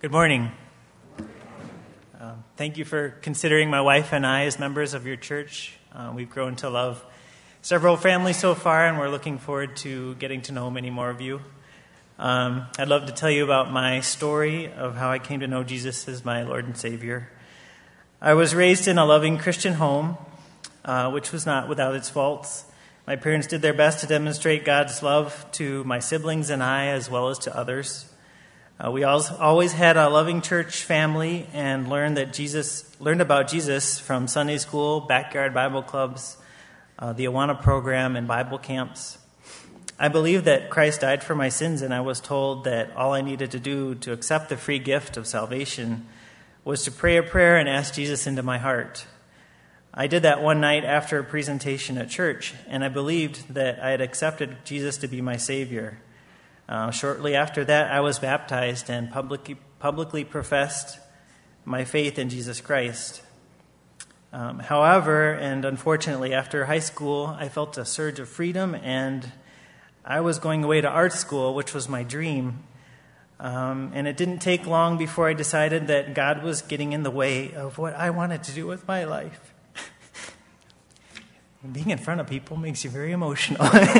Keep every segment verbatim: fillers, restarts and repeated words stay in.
Good morning. Um, thank you for considering my wife and I as members of your church. Uh, we've grown to love several families so far, and we're looking forward to getting to know many more of you. Um, I'd love to tell you about my story of how I came to know Jesus as my Lord and Savior. I was raised in a loving Christian home, uh, which was not without its faults. My parents did their best to demonstrate God's love to my siblings and I, as well as to others. Uh, we always had a loving church family and learned that Jesus learned about Jesus from Sunday school, backyard Bible clubs, uh, the Awana program, and Bible camps. I believed that Christ died for my sins, and I was told that all I needed to do to accept the free gift of salvation was to pray a prayer and ask Jesus into my heart. I did that one night after a presentation at church, and I believed that I had accepted Jesus to be my Savior. Uh, shortly after that, I was baptized and publicly, publicly professed my faith in Jesus Christ. Um, however, and unfortunately, after high school, I felt a surge of freedom, and I was going away to art school, which was my dream. Um, and it didn't take long before I decided that God was getting in the way of what I wanted to do with my life. Being in front of people makes you very emotional.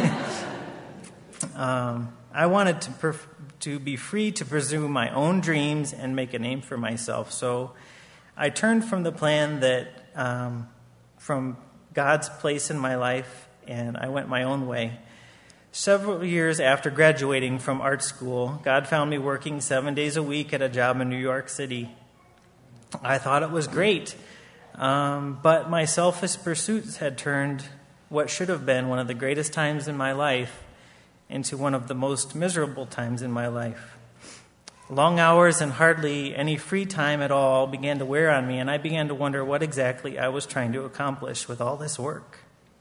um, I wanted to perf- to be free to pursue my own dreams and make a name for myself. So I turned from the plan that, um, from God's place in my life, and I went my own way. Several years after graduating from art school, God found me working seven days a week at a job in New York City. I thought it was great, um, but my selfish pursuits had turned what should have been one of the greatest times in my life into one of the most miserable times in my life. Long hours and hardly any free time at all began to wear on me, and I began to wonder what exactly I was trying to accomplish with all this work.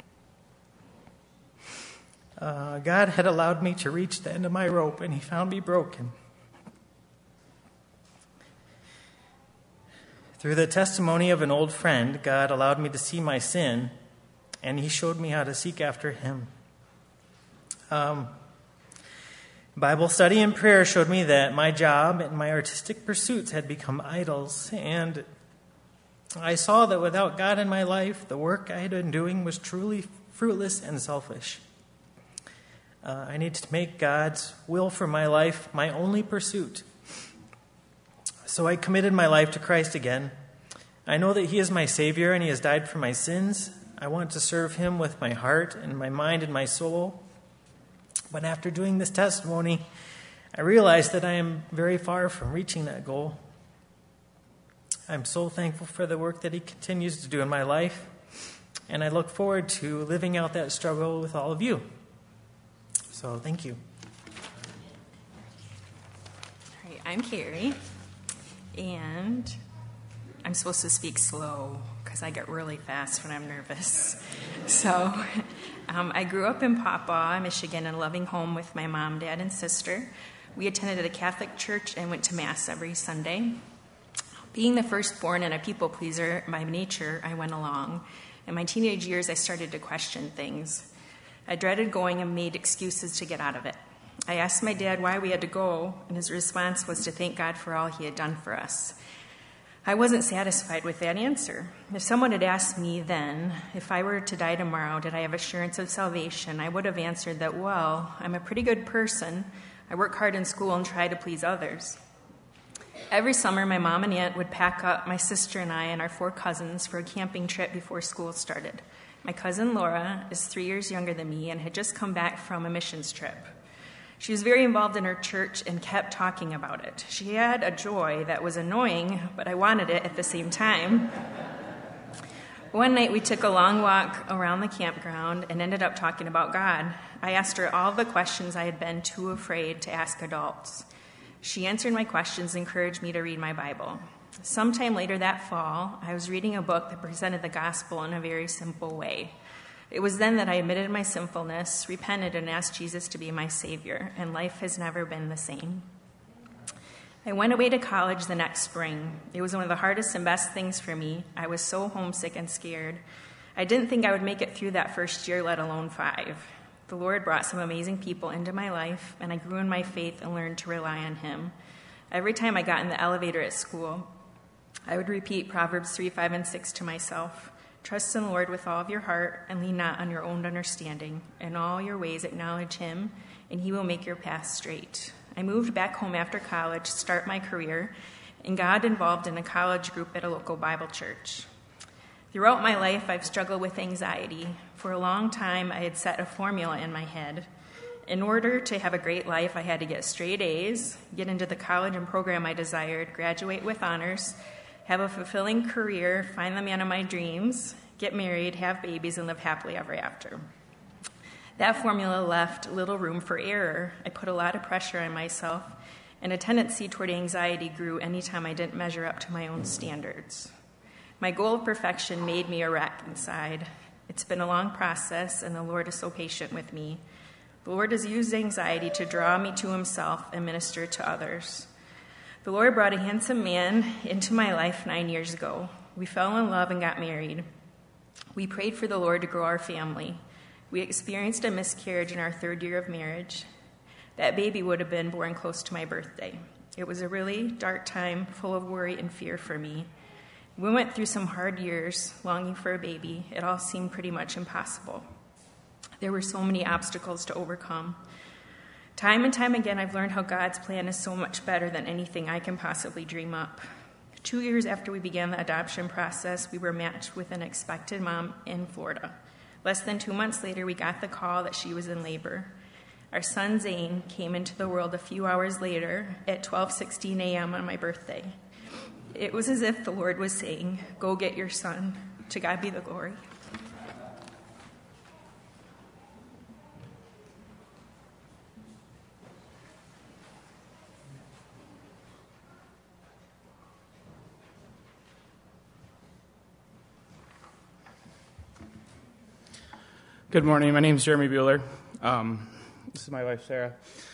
Uh, God had allowed me to reach the end of my rope, and he found me broken. Through the testimony of an old friend, God allowed me to see my sin, and he showed me how to seek after him. Um, Bible study and prayer showed me that my job and my artistic pursuits had become idols, and I saw that without God in my life, the work I had been doing was truly fruitless and selfish. Uh, I needed to make God's will for my life my only pursuit. So I committed my life to Christ again. I know that he is my Savior and he has died for my sins. I want to serve him with my heart and my mind and my soul. But after doing this testimony, I realized that I am very far from reaching that goal. I'm so thankful for the work that he continues to do in my life, and I look forward to living out that struggle with all of you. So thank you. All right, I'm Carrie, and I'm supposed to speak slow because I get really fast when I'm nervous. So um, I grew up in Pawpaw, Michigan, in a loving home with my mom, dad, and sister. We attended a Catholic church and went to Mass every Sunday. Being the firstborn and a people pleaser by nature, I went along. In my teenage years, I started to question things. I dreaded going and made excuses to get out of it. I asked my dad why we had to go, and his response was to thank God for all he had done for us. I wasn't satisfied with that answer. If someone had asked me then, if I were to die tomorrow, did I have assurance of salvation, I would have answered that, well, I'm a pretty good person. I work hard in school and try to please others. Every summer, my mom and aunt would pack up my sister and I and our four cousins for a camping trip before school started. My cousin Laura is three years younger than me and had just come back from a missions trip. She was very involved in her church and kept talking about it. She had a joy that was annoying, but I wanted it at the same time. One night we took a long walk around the campground and ended up talking about God. I asked her all the questions I had been too afraid to ask adults. She answered my questions and encouraged me to read my Bible. Sometime later that fall, I was reading a book that presented the gospel in a very simple way. It was then that I admitted my sinfulness, repented, and asked Jesus to be my Savior, and life has never been the same. I went away to college the next spring. It was one of the hardest and best things for me. I was so homesick and scared. I didn't think I would make it through that first year, let alone five. The Lord brought some amazing people into my life, and I grew in my faith and learned to rely on him. Every time I got in the elevator at school, I would repeat Proverbs three, five, and six to myself. Trust in the Lord with all of your heart and lean not on your own understanding. In all your ways acknowledge him, and he will make your path straight. I moved back home after college to start my career, and got involved in a college group at a local Bible church. Throughout my life, I've struggled with anxiety. For a long time, I had set a formula in my head. In order to have a great life, I had to get straight A's, get into the college and program I desired, graduate with honors, have a fulfilling career, find the man of my dreams, get married, have babies, and live happily ever after. That formula left little room for error. I put a lot of pressure on myself, and a tendency toward anxiety grew anytime I didn't measure up to my own standards. My goal of perfection made me a wreck inside. It's been a long process, and the Lord is so patient with me. The Lord has used anxiety to draw me to himself and minister to others. The Lord brought a handsome man into my life nine years ago. We fell in love and got married. We prayed for the Lord to grow our family. We experienced a miscarriage in our third year of marriage. That baby would have been born close to my birthday. It was a really dark time, full of worry and fear for me. We went through some hard years, longing for a baby. It all seemed pretty much impossible. There were so many obstacles to overcome. Time and time again, I've learned how God's plan is so much better than anything I can possibly dream up. Two years after we began the adoption process, we were matched with an expected mom in Florida. Less than two months later, we got the call that she was in labor. Our son, Zane, came into the world a few hours later at twelve sixteen a.m. on my birthday. It was as if the Lord was saying, "Go get your son. To God be the glory." Good morning. My name is Jeremy Bueller. Um, this is my wife, Sarah.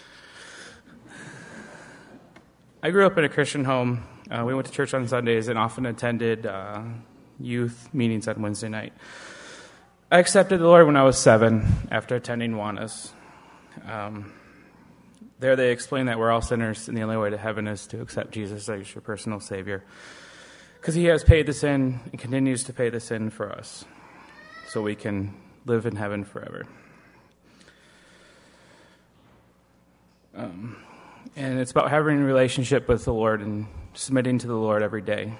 I grew up in a Christian home. Uh, we went to church on Sundays and often attended uh, youth meetings on Wednesday night. I accepted the Lord when I was seven after attending Juana's. Um, there they explain that we're all sinners and the only way to heaven is to accept Jesus as your personal Savior, because he has paid the sin and continues to pay the sin for us so we can live in heaven forever. Um, and it's about having a relationship with the Lord and submitting to the Lord every day.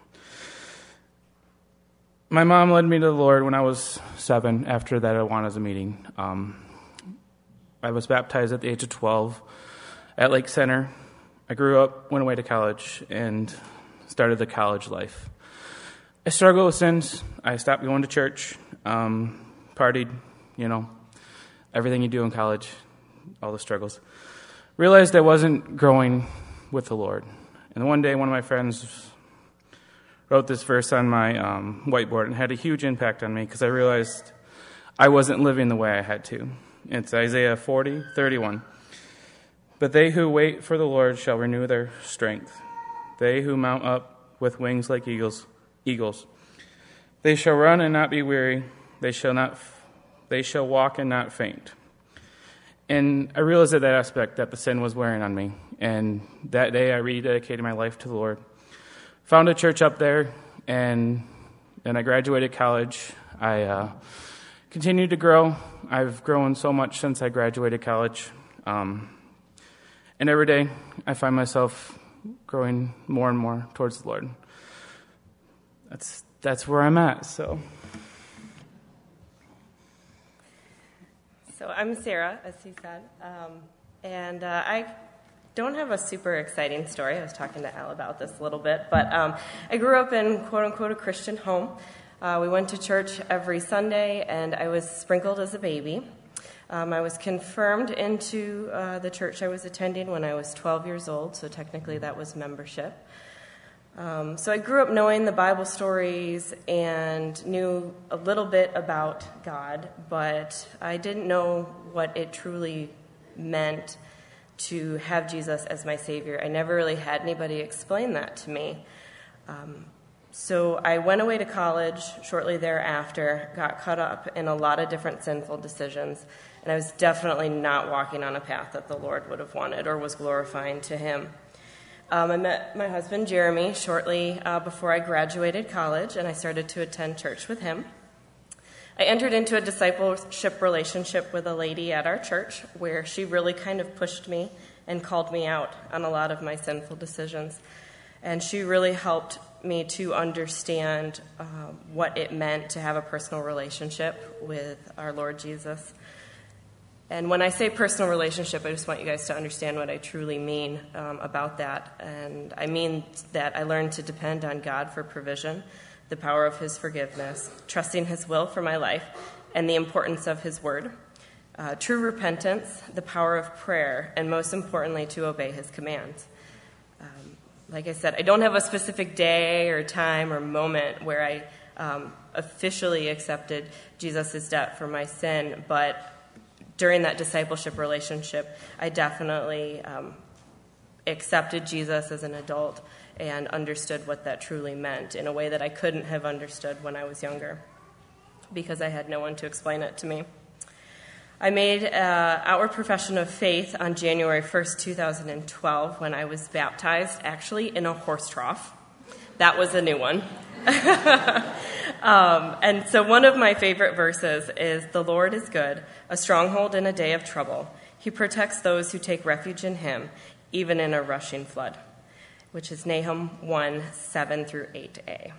My mom led me to the Lord when I was seven after that Awanas meeting. Um, I was baptized at the age of twelve at Lake Center. I grew up, went away to college, and started the college life. I struggled with sins. I stopped going to church. Um, partied, you know, everything you do in college, all the struggles. Realized I wasn't growing with the Lord. And one day, one of my friends wrote this verse on my um, whiteboard and had a huge impact on me because I realized I wasn't living the way I had to. It's Isaiah forty, thirty-one. But they who wait for the Lord shall renew their strength. They who mount up with wings like eagles, eagles. They shall run and not be weary. They shall not. They shall walk and not faint. And I realized at that aspect that the sin was wearing on me. And that day I rededicated my life to the Lord. Found a church up there, and then I graduated college. I uh, continued to grow. I've grown so much since I graduated college. Um, and every day I find myself growing more and more towards the Lord. That's that's where I'm at, so... So I'm Sarah, as he said, um, and uh, I don't have a super exciting story. I was talking to Al about this a little bit, but um, I grew up in quote-unquote a Christian home. Uh, we went to church every Sunday, and I was sprinkled as a baby. Um, I was confirmed into uh, the church I was attending when I was twelve years old, so technically that was membership. Um, so I grew up knowing the Bible stories and knew a little bit about God, but I didn't know what it truly meant to have Jesus as my Savior. I never really had anybody explain that to me. Um, so I went away to college shortly thereafter, got caught up in a lot of different sinful decisions, and I was definitely not walking on a path that the Lord would have wanted or was glorifying to Him. Um, I met my husband, Jeremy, shortly uh, before I graduated college, and I started to attend church with him. I entered into a discipleship relationship with a lady at our church where she really kind of pushed me and called me out on a lot of my sinful decisions. And she really helped me to understand uh, what it meant to have a personal relationship with our Lord Jesus. And when I say personal relationship, I just want you guys to understand what I truly mean um, about that. And I mean that I learned to depend on God for provision, the power of his forgiveness, trusting his will for my life, and the importance of his word, uh, true repentance, the power of prayer, and most importantly, to obey his commands. Um, like I said, I don't have a specific day or time or moment where I um, officially accepted Jesus' death for my sin, but during that discipleship relationship, I definitely um, accepted Jesus as an adult and understood what that truly meant in a way that I couldn't have understood when I was younger because I had no one to explain it to me. I made an outward profession of faith on January first, two thousand twelve, when I was baptized, actually in a horse trough. That was a new one. um, and so one of my favorite verses is, "The Lord is good, a stronghold in a day of trouble. He protects those who take refuge in him, even in a rushing flood," which is Nahum one, seven through eight a.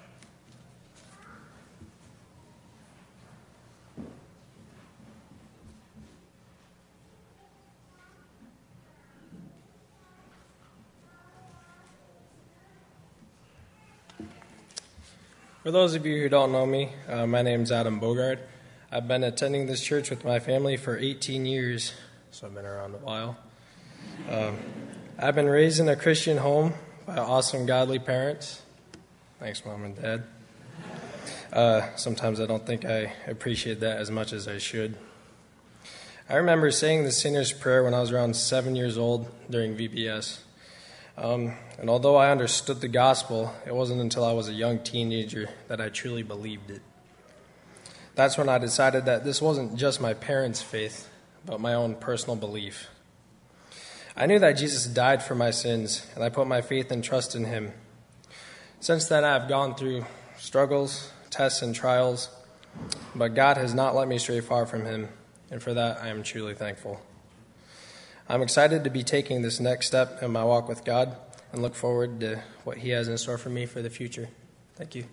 For those of you who don't know me, uh, my name's Adam Bogard. I've been attending this church with my family for eighteen years, so I've been around a while. Um, I've been raised in a Christian home by awesome, godly parents. Thanks, Mom and Dad. Uh, sometimes I don't think I appreciate that as much as I should. I remember saying the sinner's prayer when I was around seven years old during V B S. Um, and although I understood the gospel, it wasn't until I was a young teenager that I truly believed it. That's when I decided that this wasn't just my parents' faith, but my own personal belief. I knew that Jesus died for my sins, and I put my faith and trust in him. Since then, I've gone through struggles, tests, and trials, but God has not let me stray far from him, and for that I am truly thankful. I'm excited to be taking this next step in my walk with God and look forward to what he has in store for me for the future. Thank you.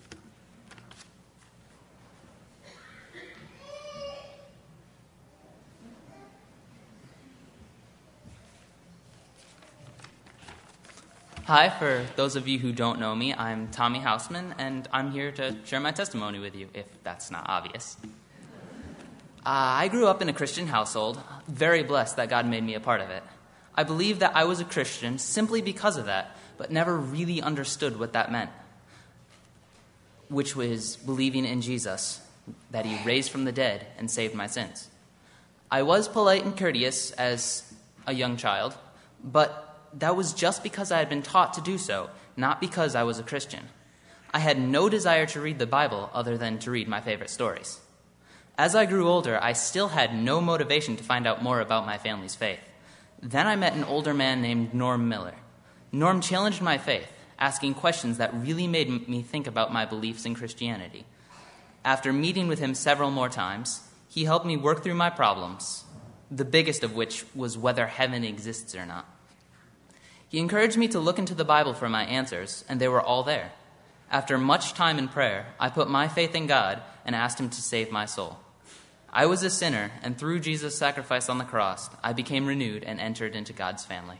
Hi, for those of you who don't know me, I'm Tommy Hausman, and I'm here to share my testimony with you, if that's not obvious. Uh, I grew up in a Christian household, very blessed that God made me a part of it. I believe that I was a Christian simply because of that, but never really understood what that meant, which was believing in Jesus, that he raised from the dead and saved my sins. I was polite and courteous as a young child, but that was just because I had been taught to do so, not because I was a Christian. I had no desire to read the Bible other than to read my favorite stories. As I grew older, I still had no motivation to find out more about my family's faith. Then I met an older man named Norm Miller. Norm challenged my faith, asking questions that really made me think about my beliefs in Christianity. After meeting with him several more times, he helped me work through my problems, the biggest of which was whether heaven exists or not. He encouraged me to look into the Bible for my answers, and they were all there. After much time in prayer, I put my faith in God and asked him to save my soul. I was a sinner, and through Jesus' sacrifice on the cross, I became renewed and entered into God's family.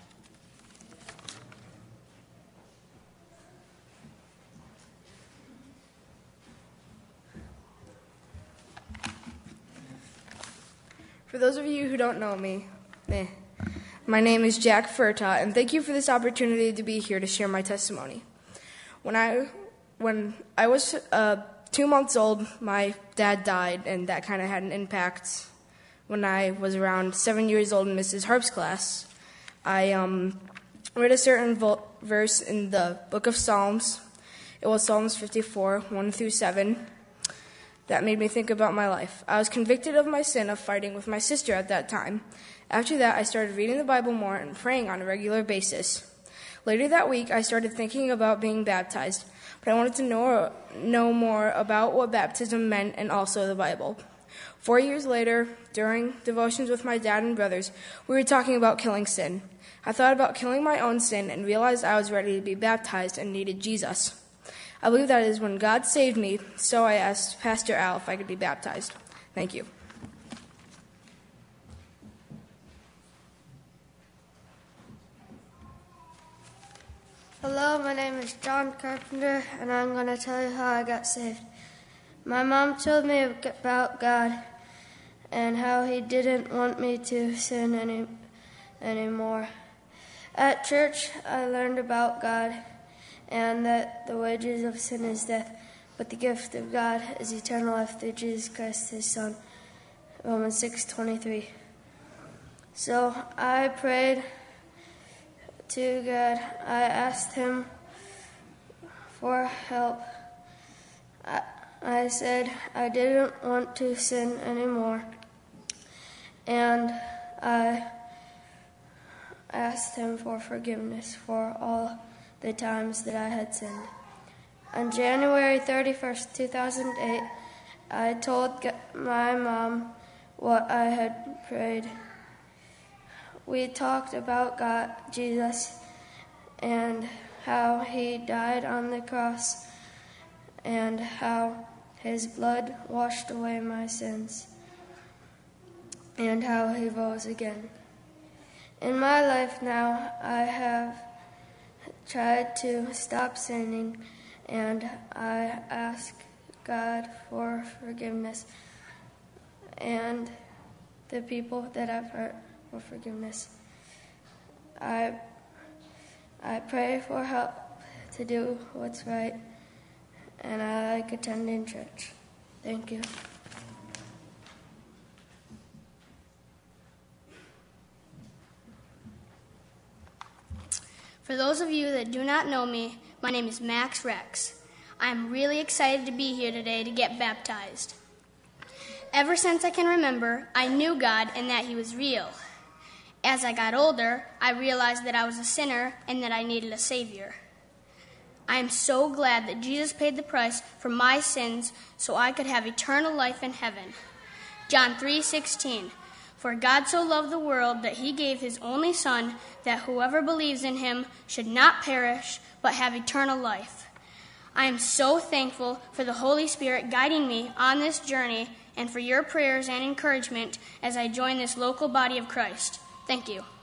For those of you who don't know me, eh, my name is Jack Furta, and thank you for this opportunity to be here to share my testimony. When I, when I was uh, two months old, my dad died, and that kind of had an impact. When I was around seven years old in Missus Harp's class, I um, read a certain vo- verse in the book of Psalms. It was Psalms fifty-four, one through seven. That made me think about my life. I was convicted of my sin of fighting with my sister at that time. After that, I started reading the Bible more and praying on a regular basis. Later that week, I started thinking about being baptized, but I wanted to know, know more about what baptism meant and also the Bible. Four years later, during devotions with my dad and brothers, we were talking about killing sin. I thought about killing my own sin and realized I was ready to be baptized and needed Jesus. I believe that is when God saved me, so I asked Pastor Al if I could be baptized. Thank you. Hello, my name is John Carpenter, and I'm going to tell you how I got saved. My mom told me about God and how he didn't want me to sin any anymore. At church, I learned about God and that the wages of sin is death, but the gift of God is eternal life through Jesus Christ, his Son. Romans six twenty-three. So I prayed to God. I asked him for help. I, I said I didn't want to sin anymore, and I asked him for forgiveness for all the times that I had sinned. On January thirty-first, two thousand eight, I told my mom what I had prayed. We talked about God, Jesus, and how he died on the cross and how his blood washed away my sins and how he rose again. In my life now, I have tried to stop sinning, and I ask God for forgiveness and the people that I've hurt for forgiveness. I I pray for help to do what's right, and I like attending church. Thank you. For those of you that do not know me, my name is Max Rex. I am really excited to be here today to get baptized. Ever since I can remember, I knew God and that he was real. As I got older, I realized that I was a sinner and that I needed a Savior. I am so glad that Jesus paid the price for my sins so I could have eternal life in heaven. John three sixteen. For God so loved the world that he gave his only Son, that whoever believes in him should not perish, but have eternal life. I am so thankful for the Holy Spirit guiding me on this journey and for your prayers and encouragement as I join this local body of Christ. Thank you.